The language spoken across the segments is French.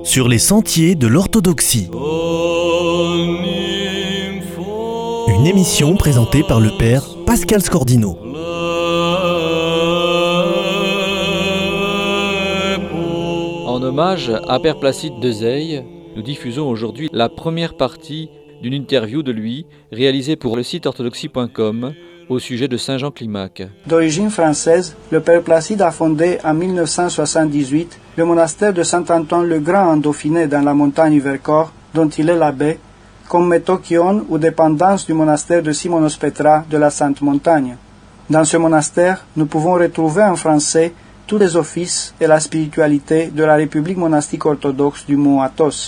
sur les sentiers de l'orthodoxie. Une émission présentée par le père Pascal Scordino. En hommage à Père Placide Dezeille, nous diffusons aujourd'hui la première partie d'une interview de lui réalisée pour le site orthodoxie.com au sujet de Saint Jean Climac. D'origine française, le Père Placide a fondé en 1978 le monastère de Saint-Antoine-le-Grand en Dauphiné dans la montagne Vercors, dont il est l'abbé, comme métochion ou dépendance du monastère de Simonos Petra de la Sainte Montagne. Dans ce monastère, nous pouvons retrouver en français tous les offices et la spiritualité de la République monastique orthodoxe du Mont Athos.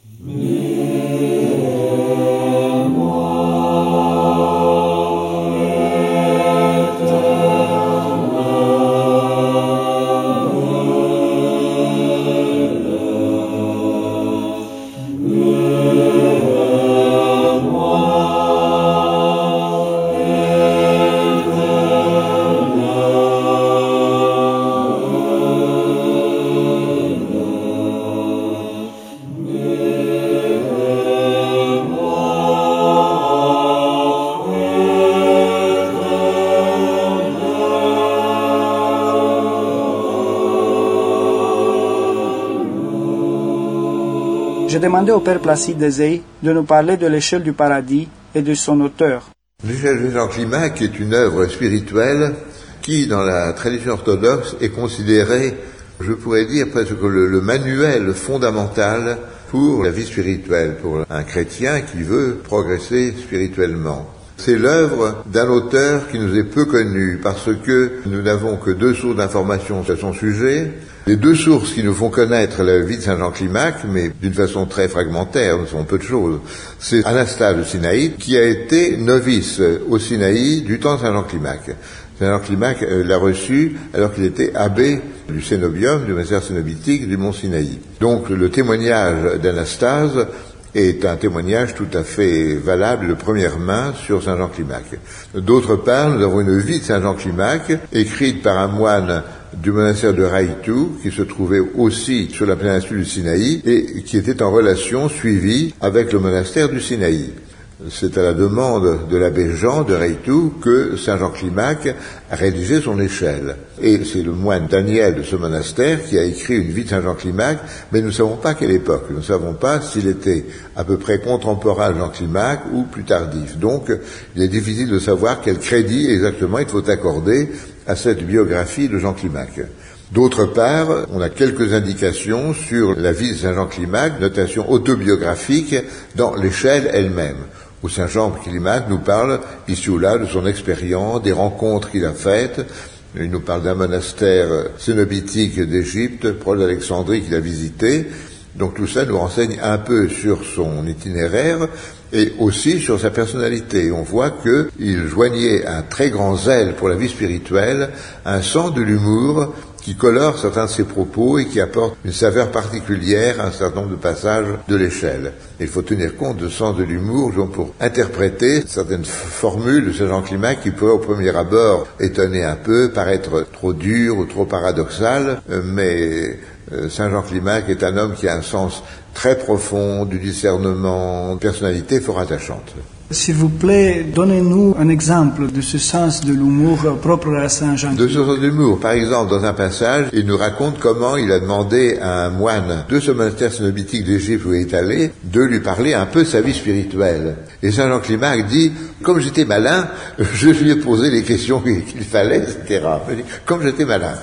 J'ai demandé au Père Placide Dezeille de nous parler de l'échelle du paradis et de son auteur. L'échelle de Jean Climac est une œuvre spirituelle qui, dans la tradition orthodoxe, est considérée, je pourrais dire, presque le manuel fondamental pour la vie spirituelle, pour un chrétien qui veut progresser spirituellement. C'est l'œuvre d'un auteur qui nous est peu connu parce que nous n'avons que deux sources d'informations sur son sujet. Les deux sources qui nous font connaître la vie de Saint Jean Climac, mais d'une façon très fragmentaire, nous savons peu de choses, c'est Anastase de Sinaï, qui a été novice au Sinaï du temps de Saint Jean Climac. Saint Jean Climac l'a reçu alors qu'il était abbé du Cénobium, du monastère cénobitique du Mont Sinaï. Donc le témoignage d'Anastase est un témoignage tout à fait valable de première main sur Saint Jean Climac. D'autre part, nous avons une vie de Saint Jean Climac, écrite par un moine du monastère de Raïtou, qui se trouvait aussi sur la péninsule du Sinaï, et qui était en relation suivie avec le monastère du Sinaï. C'est à la demande de l'abbé Jean de Raïtou que Saint Jean Climac a rédigé son échelle. Et c'est le moine Daniel de ce monastère qui a écrit une vie de Saint Jean Climac, mais nous ne savons pas quelle époque. Nous ne savons pas s'il était à peu près contemporain de Jean Climac ou plus tardif. Donc, il est difficile de savoir quel crédit exactement il faut accorder à cette biographie de Jean Climac. D'autre part, on a quelques indications sur la vie de Saint Jean Climac, notation autobiographique dans l'échelle elle-même, où Saint Jean Climac nous parle ici ou là de son expérience, des rencontres qu'il a faites. Il nous parle d'un monastère cénobitique d'Égypte, proche d'Alexandrie, qu'il a visité. Donc tout ça nous renseigne un peu sur son itinéraire et aussi sur sa personnalité. On voit qu'il joignait un très grand zèle pour la vie spirituelle, un sens de l'humour qui colore certains de ses propos et qui apporte une saveur particulière à un certain nombre de passages de l'échelle. Il faut tenir compte de ce sens de l'humour pour interpréter certaines formules de Saint Jean Climac qui pourraient au premier abord étonner un peu, paraître trop dures ou trop paradoxales, mais Saint Jean Climac est un homme qui a un sens très profond du discernement, une personnalité fort attachante. S'il vous plaît, donnez-nous un exemple de ce sens de l'humour propre à Saint Jean. De ce sens de l'humour, par exemple, dans un passage, il nous raconte comment il a demandé à un moine de ce monastère cénobitique d'Égypte où il est allé de lui parler un peu de sa vie spirituelle. Et Saint Jean Climac dit, comme j'étais malin, je lui ai posé les questions qu'il fallait, etc. Comme j'étais malin.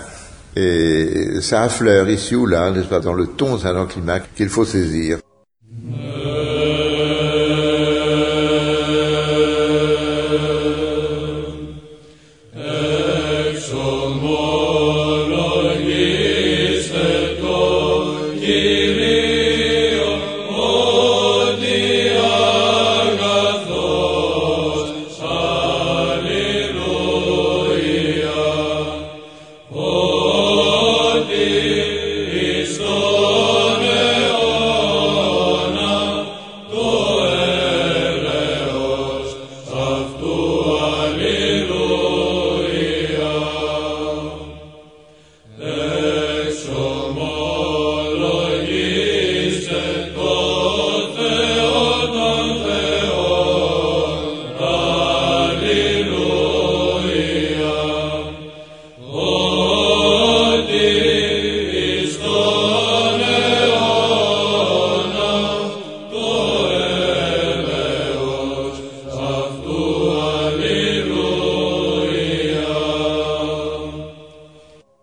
Et ça affleure ici ou là, n'est-ce pas, dans le ton de Saint Jean Climac qu'il faut saisir. Exo molo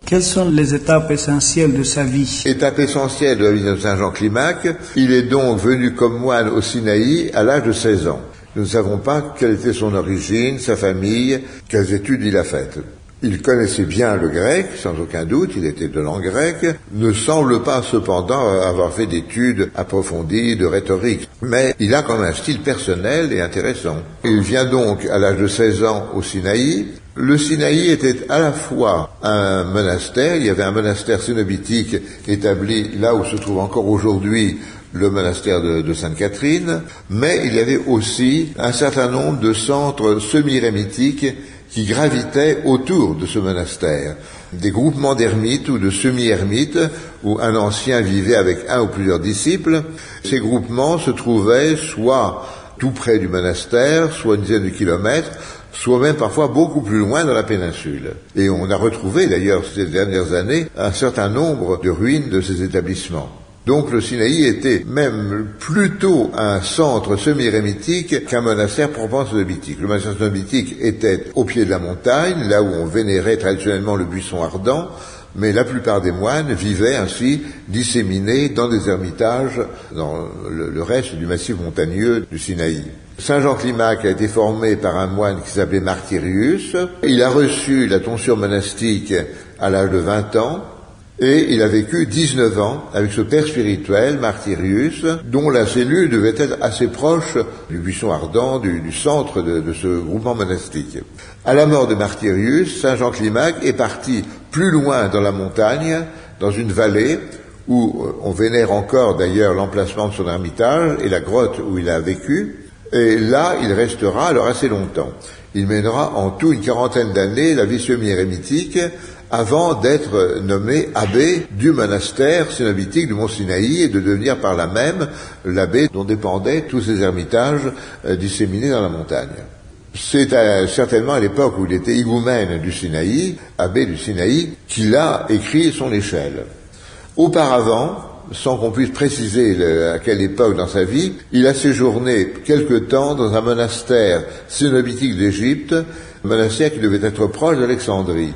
Quelles sont les étapes essentielles de sa vie? Étape essentielle de la vie de Saint Jean Climac, il est donc venu comme moine au Sinaï à l'âge de 16 ans. Nous ne savons pas quelle était son origine, sa famille, quelles études il a faites. Il connaissait bien le grec, sans aucun doute, il était de langue grecque, ne semble pas cependant avoir fait d'études approfondies de rhétorique, mais il a quand même un style personnel et intéressant. Il vient donc à l'âge de 16 ans au Sinaï. Le Sinaï était à la fois un monastère, il y avait un monastère cénobitique établi là où se trouve encore aujourd'hui le monastère de Sainte-Catherine, mais il y avait aussi un certain nombre de centres semi-érémitiques qui gravitaient autour de ce monastère. Des groupements d'ermites ou de semi-ermites, où un ancien vivait avec un ou plusieurs disciples. Ces groupements se trouvaient soit tout près du monastère, soit une dizaine de kilomètres, soit même parfois beaucoup plus loin dans la péninsule. Et on a retrouvé d'ailleurs ces dernières années un certain nombre de ruines de ces établissements. Donc le Sinaï était même plutôt un centre semi-érémitique qu'un monastère proprement cénobitique. Le monastère cénobitique était au pied de la montagne, là où on vénérait traditionnellement le buisson ardent, mais la plupart des moines vivaient ainsi disséminés dans des ermitages dans le reste du massif montagneux du Sinaï. Saint Jean Climac a été formé par un moine qui s'appelait Martyrius. Il a reçu la tonsure monastique à l'âge de 20 ans, et il a vécu 19 ans avec ce père spirituel, Martyrius, dont la cellule devait être assez proche du buisson ardent, du centre de ce groupement monastique. À la mort de Martyrius, Saint Jean Climac est parti plus loin dans la montagne, dans une vallée, où on vénère encore d'ailleurs l'emplacement de son ermitage et la grotte où il a vécu, et là il restera alors assez longtemps. Il mènera en tout une 40aine d'années la vie semi-érémitique, avant d'être nommé abbé du monastère cénobitique du Mont Sinaï et de devenir par là même l'abbé dont dépendaient tous ces ermitages disséminés dans la montagne. C'est certainement à l'époque où il était higoumène du Sinaï, abbé du Sinaï, qu'il a écrit son échelle. Auparavant, sans qu'on puisse préciser à quelle époque dans sa vie, il a séjourné quelque temps dans un monastère cénobitique d'Égypte, un monastère qui devait être proche d'Alexandrie.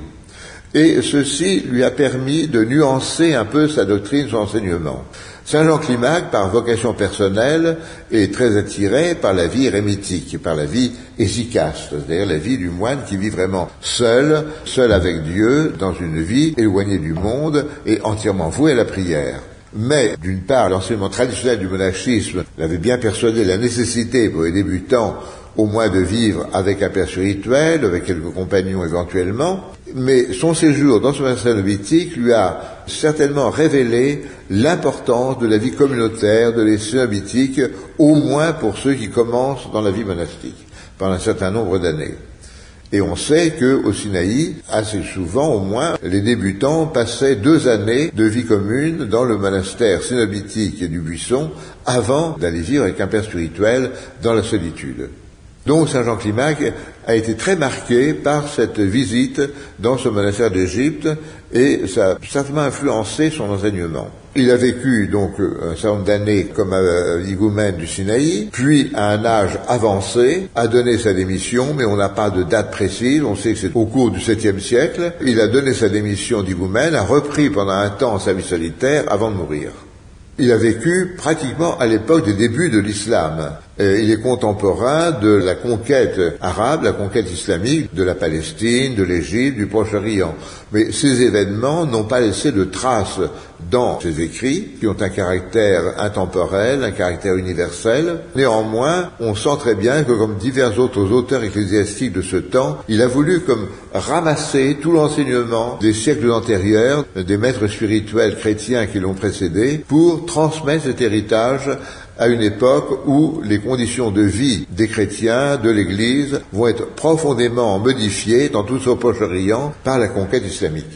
Et ceci lui a permis de nuancer un peu sa doctrine, son enseignement. Saint Jean Climac, par vocation personnelle, est très attiré par la vie érémitique, par la vie hésychaste, c'est-à-dire la vie du moine qui vit vraiment seul avec Dieu, dans une vie éloignée du monde et entièrement vouée à la prière. Mais, d'une part, l'enseignement traditionnel du monachisme l'avait bien persuadé de la nécessité pour les débutants au moins de vivre avec un père spirituel, avec quelques compagnons éventuellement, mais son séjour dans ce monastère cénobitique lui a certainement révélé l'importance de la vie communautaire de les cénobitiques, au moins pour ceux qui commencent dans la vie monastique, pendant un certain nombre d'années. Et on sait qu'au Sinaï, assez souvent au moins, les débutants passaient 2 années de vie commune dans le monastère cénobitique du Buisson avant d'aller vivre avec un père spirituel dans la solitude. Donc Saint Jean Climac a été très marqué par cette visite dans ce monastère d'Égypte et ça a certainement influencé son enseignement. Il a vécu donc un certain nombre d'années comme higoumène du Sinaï, puis à un âge avancé a donné sa démission, mais on n'a pas de date précise, on sait que c'est au cours du 7e siècle. Il a donné sa démission d'higoumène, a repris pendant un temps sa vie solitaire avant de mourir. Il a vécu pratiquement à l'époque des débuts de l'islam. Il est contemporain de la conquête arabe, la conquête islamique de la Palestine, de l'Égypte, du Proche-Orient. Mais ces événements n'ont pas laissé de traces dans ses écrits, qui ont un caractère intemporel, un caractère universel. Néanmoins, on sent très bien que, comme divers autres auteurs ecclésiastiques de ce temps, il a voulu comme ramasser tout l'enseignement des siècles antérieurs, des maîtres spirituels chrétiens qui l'ont précédé, pour transmettre cet héritage à une époque où les conditions de vie des chrétiens, de l'Église, vont être profondément modifiées dans tout ce Proche-Orient par la conquête islamique.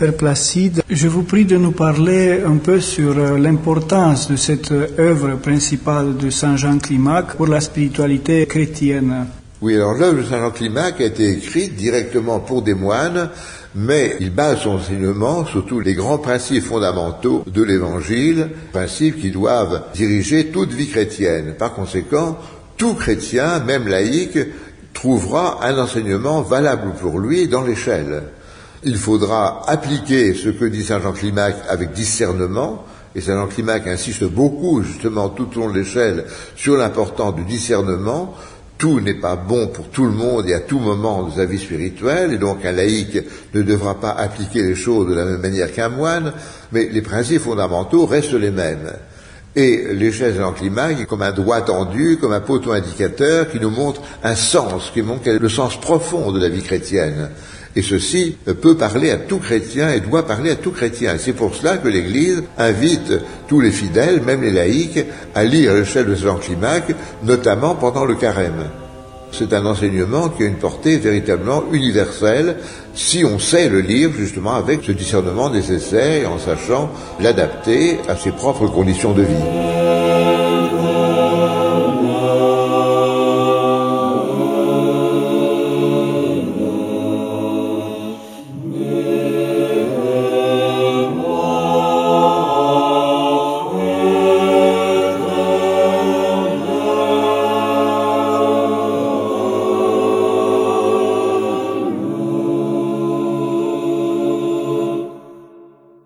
Père Placide, je vous prie de nous parler un peu sur l'importance de cette œuvre principale de Saint Jean Climac pour la spiritualité chrétienne. Oui, alors l'œuvre de Saint Jean Climac a été écrite directement pour des moines, mais il base son enseignement sur tous les grands principes fondamentaux de l'Évangile, principes qui doivent diriger toute vie chrétienne. Par conséquent, tout chrétien, même laïque, trouvera un enseignement valable pour lui dans l'échelle. Il faudra appliquer ce que dit Saint Jean Climac avec discernement, et Saint Jean Climac insiste beaucoup, justement, tout au long de l'échelle, sur l'importance du discernement. Tout n'est pas bon pour tout le monde et à tout moment de sa vie spirituelle, et donc un laïc ne devra pas appliquer les choses de la même manière qu'un moine, mais les principes fondamentaux restent les mêmes. Et l'échelle de Saint Jean Climac est comme un doigt tendu, comme un poteau indicateur qui nous montre un sens, qui montre le sens profond de la vie chrétienne. Et ceci peut parler à tout chrétien et doit parler à tout chrétien. C'est pour cela que l'Église invite tous les fidèles, même les laïcs, à lire l'échelle de Saint Jean Climac, notamment pendant le carême. C'est un enseignement qui a une portée véritablement universelle, si on sait le lire justement avec ce discernement nécessaire et en sachant l'adapter à ses propres conditions de vie.